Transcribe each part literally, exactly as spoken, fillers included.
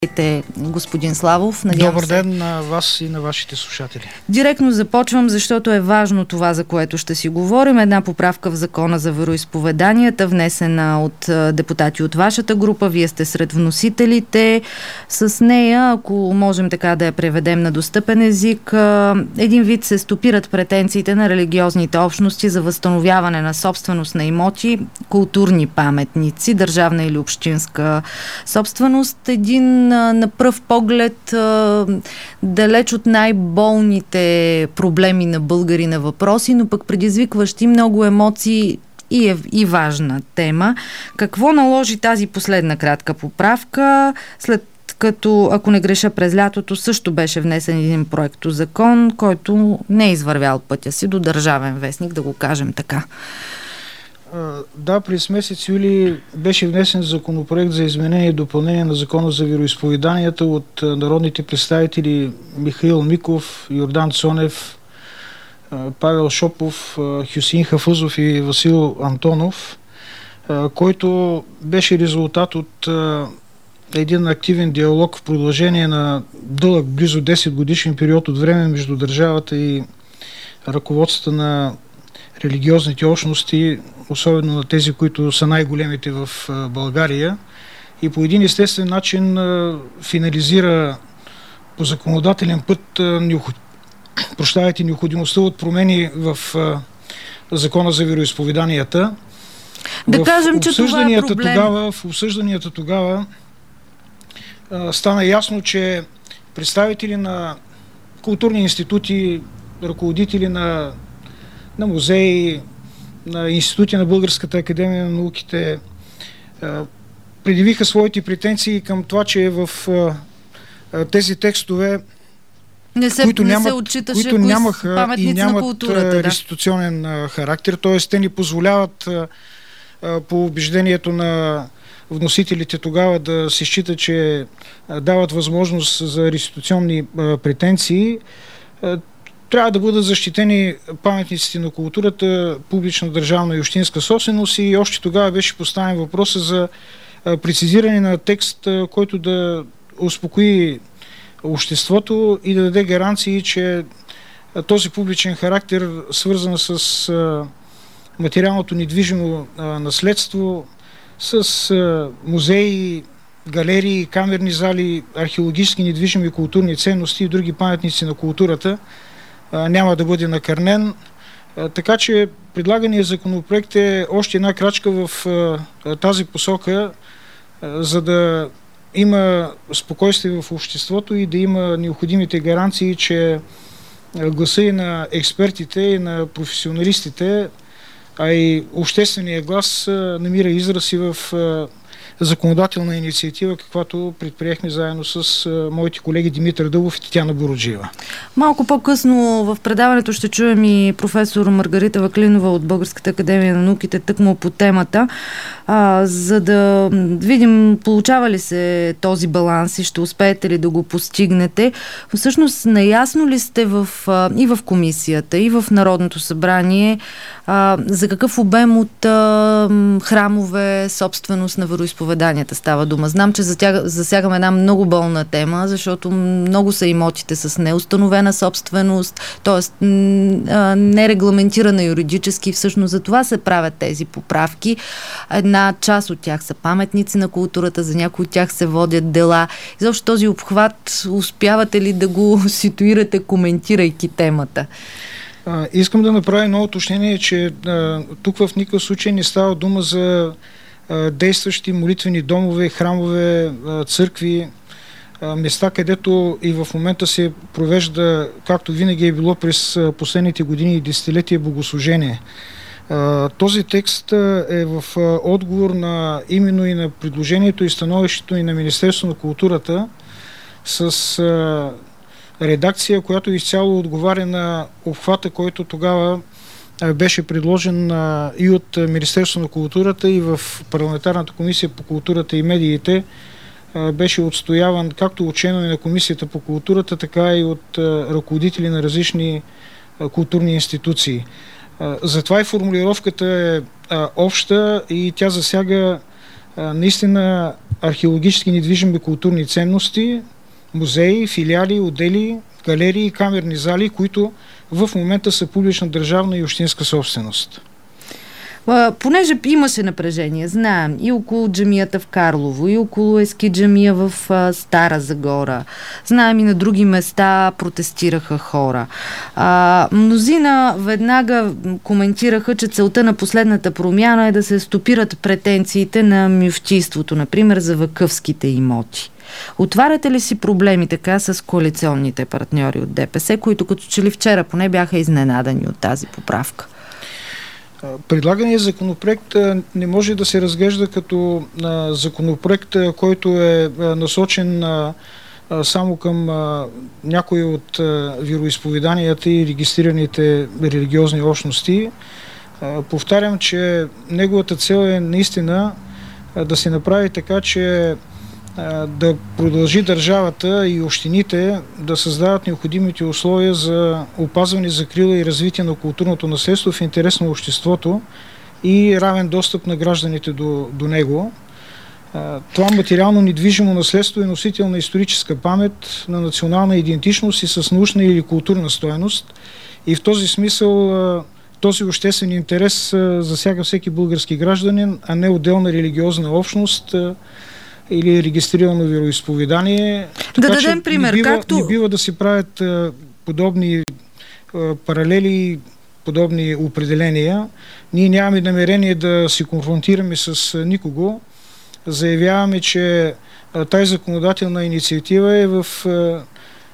Здравейте, господин Славов. Надявам Добър се. ден на вас и на вашите слушатели. Директно започвам, защото е важно това, за което ще си говорим. Една поправка в Закона за вероизповеданията, внесена от депутати от вашата група. Вие сте сред вносителите. С нея, ако можем така да я преведем на достъпен език, един вид се стопират претенциите на религиозните общности за възстановяване на собственост на имоти, културни паметници, държавна или общинска собственост. Един на пръв поглед далеч от най-болните проблеми на българина въпроси, но пък предизвикващи много емоции и е и важна тема. Какво наложи тази последна кратка поправка, след като, ако не греша, през лятото също беше внесен един проектозакон, който не е извървял пътя си до Държавен вестник, да го кажем така? Да, през месец юли беше внесен законопроект за изменение и допълнение на Закона за вероизповеданията от народните представители Михаил Миков, Йордан Цонев, Павел Шопов, Хюсеин Хафъзов и Васил Антонов, който беше резултат от един активен диалог в продължение на дълъг, близо десет годишен период от време между държавата и ръководствата на религиозните общности, особено на тези, които са най-големите в България, и по един естествен начин финализира по законодателен път прощавайте, необходимостта от промени в Закона за вероизповеданията. Да в кажем, че това е проблем. Тогава, в обсъжданията тогава стана ясно, че представители на културни институти, ръководители на на музеи, на институти на Българската академия на науките предявиха своите претенции към това, че в тези текстове, не се, които, не нямат, се отчиташе които нямаха и нямат културата, реституционен да. характер, т.е. те ни позволяват по убеждението на вносителите тогава да се счита, че дават възможност за реституционни претенции. Трябва да бъдат защитени паметниците на културата, публична, държавна и общинска собственост, и още тогава беше поставен въпроса за прецизиране на текст, който да успокои обществото и да даде гаранции, че този публичен характер, свързан с материалното недвижимо наследство, с музеи, галерии, камерни зали, археологически недвижими културни ценности и други паметници на културата, няма да бъде накърнен. Така че предлаганият законопроект е още една крачка в тази посока, за да има спокойствие в обществото и да има необходимите гаранции, че гласа и на експертите, и на професионалистите, а и обществения глас намира израз и в законодателна инициатива, каквато предприехме заедно с моите колеги Димитър Дъбов и Тетяна Буруджиева. Малко по-късно в предаването ще чуем и професор Маргарита Ваклинова от Българската академия на науките тъкмо по темата, а, за да видим получава ли се този баланс и ще успеете ли да го постигнете. Всъщност, наясно ли сте в, а, и в комисията, и в Народното събрание а, за какъв обем от а, храмове, собственост на вероизповеданията става дума? Знам, че засягаме една много болна тема, защото много са имотите с неустановена собственост, т.е. нерегламентирана юридически. Всъщност за това се правят тези поправки. Една част от тях са паметници на културата, за някои от тях се водят дела. Изобщо този обхват, успявате ли да го ситуирате, коментирайки темата? А, искам да направя едно уточнение, че а, тук в никакъв случай не става дума за а, действащи молитвени домове, храмове, а, църкви, а, места, където и в момента се провежда, както винаги е било през последните години и десетилетия, богослужение. А, този текст а, е в а, отговор на именно и на предложението и становището и на Министерството на културата с а, редакция, която изцяло отговаря на обхвата, който тогава беше предложен и от Министерството на културата, и в Парламентарната комисия по културата и медиите беше отстояван както от членове на Комисията по културата, така и от ръководители на различни културни институции. Затова и формулировката е обща и тя засяга наистина археологически недвижими културни ценности, музеи, филиали, отдели, галерии, камерни зали, които в момента са публична държавна и общинска собственост. Понеже имаше напрежение, знаем, и около джамията в Карлово, и около ески джамия в а, Стара Загора, знаем и на други места протестираха хора. А, мнозина веднага коментираха, че целта на последната промяна е да се стопират претенциите на мюфтийството, например за вакъфските имоти. Отваряте ли си проблеми така с коалиционните партньори от ДПС, които като че ли вчера поне бяха изненадани от тази поправка? Предлаганият законопроект не може да се разглежда като законопроект, който е насочен само към някои от вероизповеданията и регистрираните религиозни общности. Повтарям, че неговата цел е наистина да се направи така, че да продължи държавата и общините да създават необходимите условия за опазване, закрила и развитие на културното наследство в интерес на обществото и равен достъп на гражданите до, до него. Това материално недвижимо наследство е носител на историческа памет, на национална идентичност и с научна или културна стойност. И в този смисъл този обществен интерес засяга всеки български гражданин, а не отделна религиозна общност или регистрирано вероизповедание. Да така, дадем пример. Не бива, както... не бива да се правят а, подобни а, паралели, подобни определения. Ние нямаме намерение да се конфронтираме с а, никого. Заявяваме, че а, тази законодателна инициатива е в а,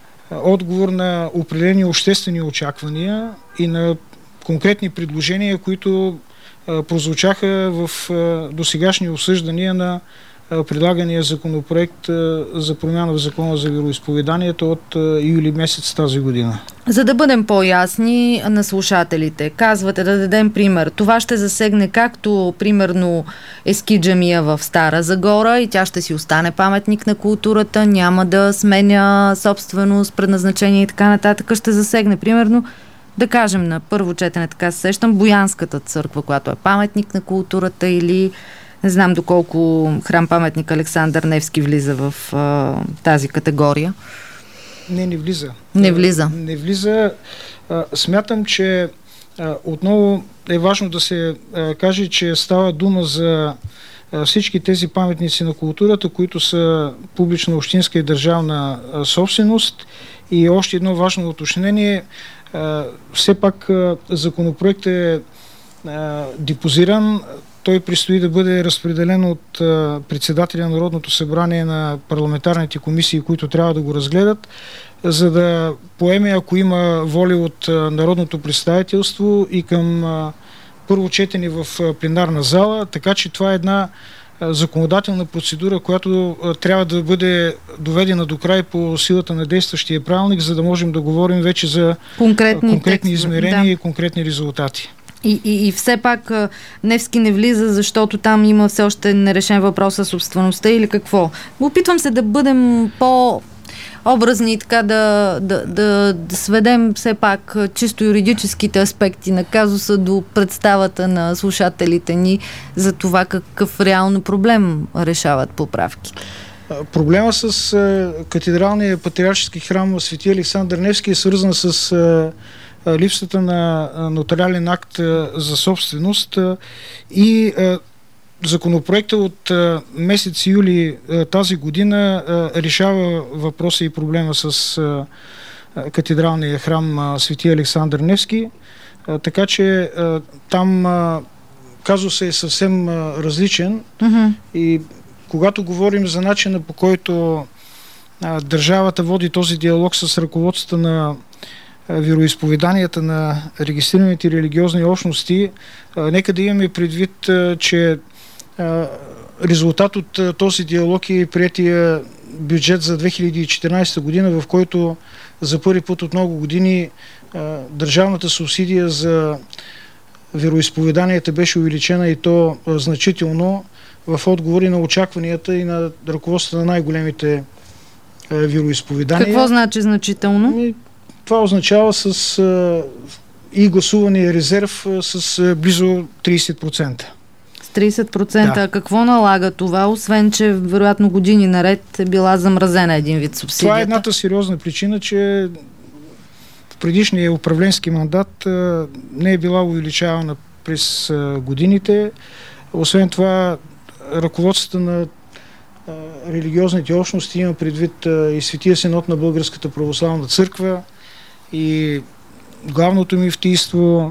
отговор на определени обществени очаквания и на конкретни предложения, които а, прозвучаха в а, досегашни обсъждания на предлагания законопроект за промяна в Закона за вероизповеданието от юли месец тази година. За да бъдем по-ясни на слушателите, казвате да дадем пример. Това ще засегне както, примерно, ески джамия в Стара Загора и тя ще си остане паметник на културата, няма да сменя собственост, предназначение и така нататък. Ще засегне, примерно, да кажем на първо четене, така се сещам, Боянската църква, която е паметник на културата, или не знам доколко храм-паметник Александър Невски влиза в а, тази категория. Не, не влиза. Не влиза. Не влиза. А, смятам, че а, отново е важно да се а, каже, че става дума за а, всички тези паметници на културата, които са публична общинска и държавна а, собственост. И още едно важно уточнение. А, все пак а, законопроектът е а, депозиран. Той предстои да бъде разпределен от а, председателя на Народното събрание на парламентарните комисии, които трябва да го разгледат, за да поеме, ако има воля от а, народното представителство и към а, първо четене в а, пленарна зала. Така че това е една а, законодателна процедура, която а, трябва да бъде доведена до край по силата на действащия правилник, за да можем да говорим вече за конкретни, а, конкретни измерения да. и конкретни резултати. И, и, и все пак Невски не влиза, защото там има все още нерешен въпрос с собствеността или какво? Опитвам се да бъдем по образни и така да, да, да, да сведем все пак чисто юридическите аспекти на казуса до представата на слушателите ни за това какъв реално проблем решават поправките. Проблема с а, катедралния патриаршески храм Свети Александър Невски е свързан с а, липсата на нотариален акт за собственост и законопроекта от месец юли тази година решава въпроса и проблема с катедралния храм Свети Александър Невски, така че там казусът е съвсем различен. Mm-hmm. И когато говорим за начина, по който държавата води този диалог с ръководството на вероизповеданията на регистрираните религиозни общности, нека да имаме предвид, че резултат от този диалог е приетия бюджет за две хиляди и четиринадесета година, в който за първи път от много години държавната субсидия за вероизповеданията беше увеличена и то значително в отговори на очакванията и на ръководството на най-големите вероизповедания. Какво значи значително? Това означава с а, и гласувания резерв а, с а, близо тридесет процента. С трийсет процента. Да. Какво налага това, освен че вероятно години наред е била замразена един вид субсидията? Това е едната сериозна причина, че в предишния управленски мандат а, не е била увеличавана през а, годините. Освен това, ръководството на а, религиозните общности, има предвид а, и Светия Синод на Българската православна църква, и Главното мифтийство,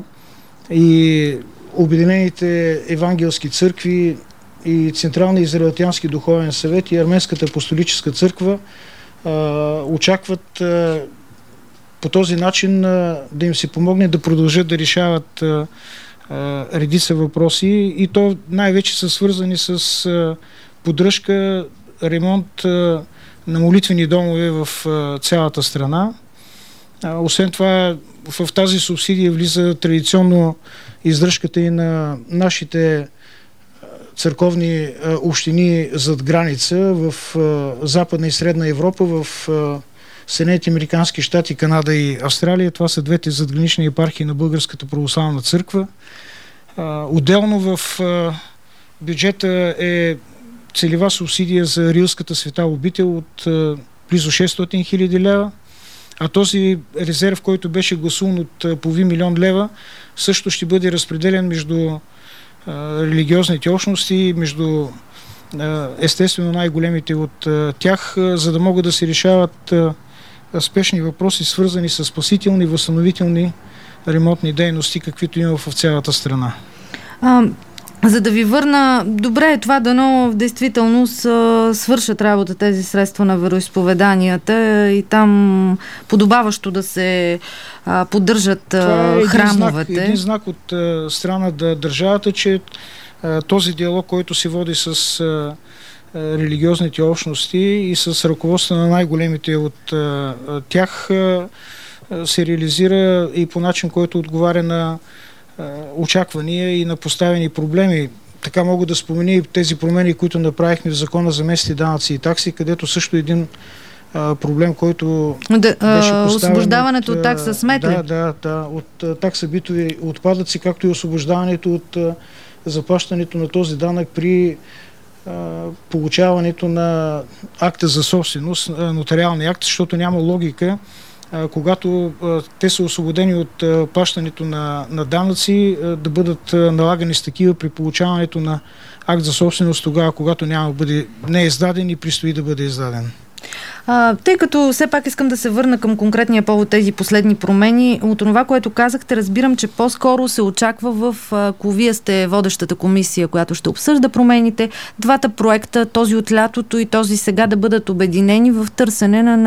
и Обединените евангелски църкви, и Централния израелтянски духовен съвет, и Арменската апостолическа църква а, очакват а, по този начин а, да им се помогне да продължат да решават а, а, редица въпроси, и то най-вече са свързани с а, поддръжка, ремонт а, на молитвени домове в а, цялата страна. А, освен това, в тази субсидия влиза традиционно издръжката и на нашите църковни а, общини зад граница в а, Западна и Средна Европа, в а, Съединените американски щати, Канада и Австралия. Това са двете задгранични епархии на Българската православна църква. А, отделно в а, бюджета е целева субсидия за Рилската света обител от а, близо шестстотин хиляди лева. А този резерв, който беше гласуван от половин милион лева, също ще бъде разпределен между а, религиозните общности, между а, естествено най-големите от а, тях, а, за да могат да се решават а, спешни въпроси, свързани с спасителни, възстановителни ремонтни дейности, каквито има в цялата страна. А, за да ви върна, добре е това, дано в действителност свършат работа тези средства на вероизповеданията и там подобаващо да се а, поддържат а, това е храмовете. Един знак, един знак от а, страна да държавата, че а, този диалог, който се води с а, религиозните общности и с ръководство на най-големите от а, тях, а, се реализира и по начин, който отговаря на очаквания и на поставени проблеми. Така мога да спомена и тези промени, които направихме в Закона за местни данъци и такси, където също един а, проблем, който да, беше поставен... Освобождаването от, от такса смет ли? Да, да, да, от такса битови отпадъци, както и освобождаването от а, заплащането на този данък при а, получаването на акта за собственост, нотариалния акт, защото няма логика, когато а, те са освободени от а, плащането на, на данъци, а, да бъдат а, налагани с такива при получаването на акт за собственост тогава, когато няма бъде, не е издаден и предстои да бъде издаден. А, тъй като все пак искам да се върна към конкретния повод тези последни промени, от това, което казахте, разбирам, че по-скоро се очаква в, ако вие сте водещата комисия, която ще обсъжда промените, двата проекта, този от лятото и този сега, да бъдат обединени в търсене на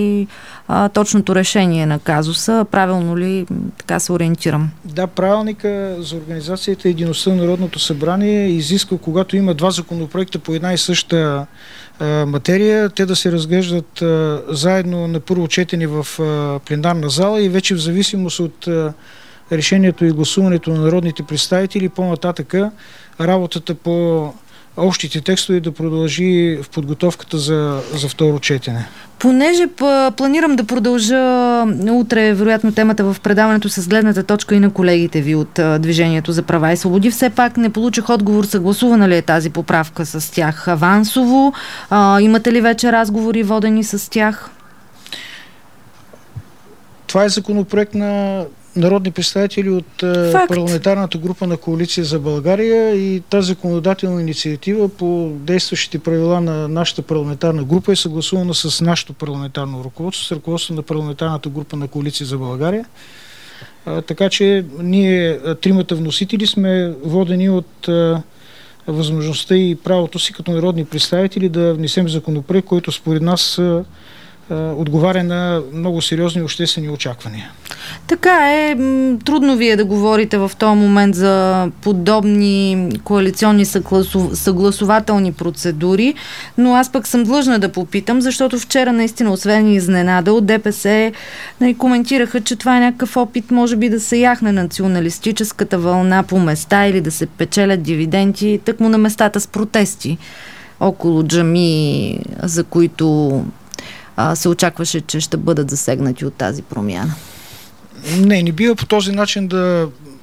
най-точното решение на казуса. Правилно ли така се ориентирам? Да, правилника за организацията и дейността на Народното събрание изисква, когато има два законопроекта по една и съща материя, те да се разглеждат а, заедно на първо четене в а, пленарна зала и вече в зависимост от а, решението и гласуването на народните представители, по-нататъка работата по общите текстове да продължи в подготовката за, за второ четене. Понеже планирам да продължа утре, вероятно, темата в предаването с гледната точка и на колегите ви от Движението за права и свободи, все пак не получих отговор, съгласувана ли е тази поправка с тях авансово? А, имате ли вече разговори водени с тях? Това е законопроект на народни представители от Факт. Парламентарната група на Коалиция за България и тази законодателна инициатива по действащите правила на нашата парламентарна група е съгласувана с нашето парламентарно ръководство, с ръководството на парламентарната група на Коалиция за България. А, така че ние, тримата вносители, сме водени от а, възможността и правото си като народни представители да внесем законопроект, който според нас а, отговаря на много сериозни обществени очаквания. Така е, трудно ви е да говорите в този момент за подобни коалиционни съгласователни процедури, но аз пък съм длъжна да попитам, защото вчера наистина, освен изненада, от ДПС коментираха, че това е някакъв опит, може би, да се яхне националистическата вълна по места или да се печелят дивиденти, тъкмо на местата с протести около джами, за които се очакваше, че ще бъдат засегнати от тази промяна. Не, не бива по този начин да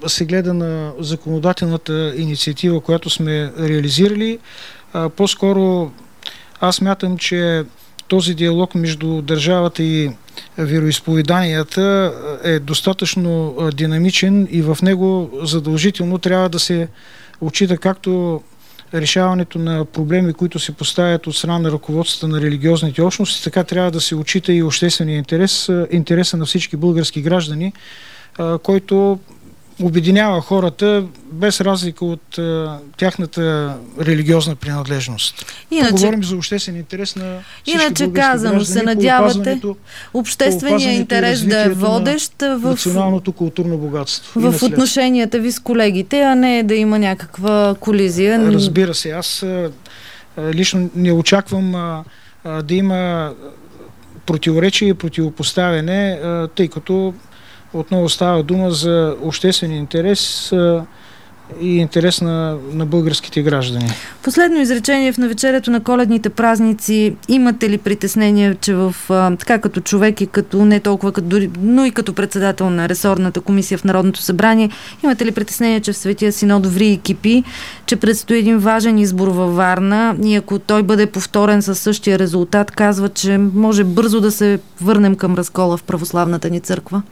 се гледа на законодателната инициатива, която сме реализирали. По-скоро аз мятам, че този диалог между държавата и вероизповеданията е достатъчно динамичен и в него задължително трябва да се отчита както решаването на проблеми, които се поставят от страна на ръководствата на религиозните общности, така трябва да се отчита и обществения интерес, интереса на всички български граждани, който обединява хората без разлика от а, тяхната религиозна принадлежност. Иначе, говорим за обществен интерес на всички иначе български казано, граждани. се надявате обществения интерес да е водещ в националното културно богатство. В отношенията ви с колегите, а не да има някаква колизия. Разбира се, аз а, лично не очаквам а, а, да има противоречие и противопоставяне, а, тъй като отново става дума за обществен интерес а, и интерес на, на българските граждани. Последно изречение в навечерието на коледните празници. Имате ли притеснение, че в а, така като човек и като не толкова, като, но и като председател на ресорната комисия в Народното събрание, имате ли притеснение, че в Светия Синод ври и кипи, че предстои един важен избор във Варна и ако той бъде повторен със същия резултат, казва, че може бързо да се върнем към разкола в православната ни църква?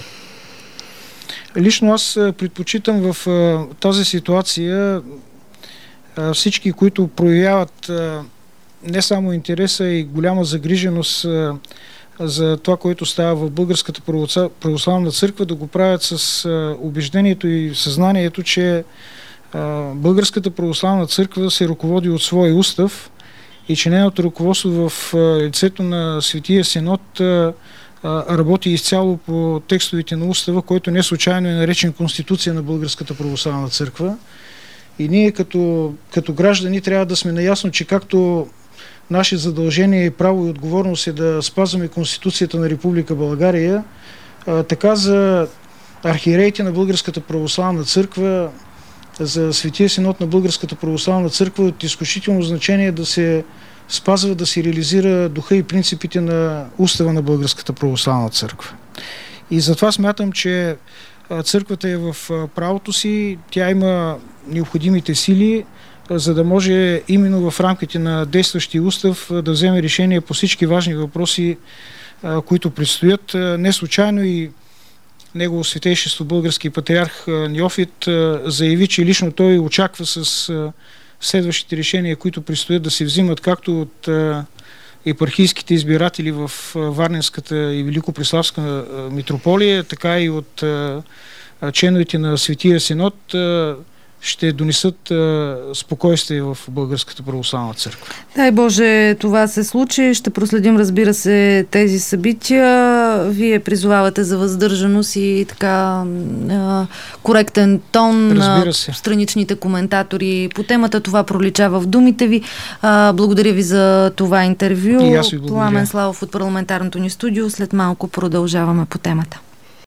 Лично аз предпочитам в а, тази ситуация а, всички, които проявяват а, не само интереса и голяма загриженост а, за това, което става в Българската православна църква, да го правят с а, убеждението и съзнанието, че а, Българската православна църква се ръководи от своя устав и че нейното ръководство в а, лицето на Светия Синод а, работи изцяло по текстовете на устава, който не случайно е наречен Конституция на Българската православна църква. И ние като, като граждани трябва да сме наясно, че както наше задължение и право и отговорност е да спазваме Конституцията на Република България, а, така за архиереите на Българската православна църква, за Светия Синод на Българската православна църква от изключително значение да се спазва, да се реализира духа и принципите на устава на Българската православна църква. И затова смятам, че църквата е в правото си, тя има необходимите сили, за да може именно в рамките на действащия устав да вземе решение по всички важни въпроси, които предстоят. Не случайно и Негово Светейшество български патриарх Неофит заяви, че лично той очаква с следващите решения, които предстоят да се взимат както от епархийските избиратели в Варненската и Великопреславска митрополия, така и от членовете на Светия Синод, ще донесат а, спокойствие в Българската православна църква. Дай Боже, това се случи. Ще проследим, разбира се, тези събития. Вие призовавате за въздържаност и така а, коректен тон на страничните коментатори по темата. Това проличава в думите ви. А, благодаря ви за това интервю. И аз ви благодаря. Пламен Славов от парламентарното ни студио. След малко продължаваме по темата.